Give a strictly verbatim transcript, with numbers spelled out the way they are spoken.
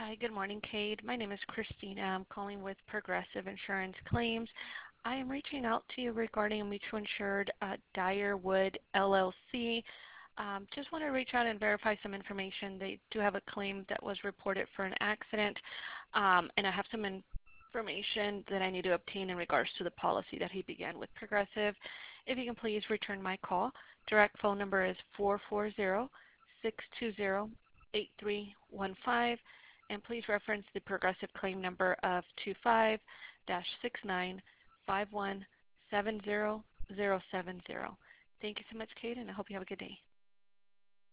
Hi, good morning, Cade. My name is Christina. I'm calling with Progressive Insurance Claims. I am reaching out to you regarding a mutual insured uh, Dyer Wood L L C. Um, just want to reach out and verify some information. They do have a claim that was reported for an accident, um, and I have some information that I need to obtain in regards to the policy that he began with Progressive. If you can please return my call. Direct phone number is four four zero, six two zero, eight three one five. And please reference the Progressive claim number of two five six nine five one seven zero zero seven zero. Thank you so much, Kate, and I hope you have a good day.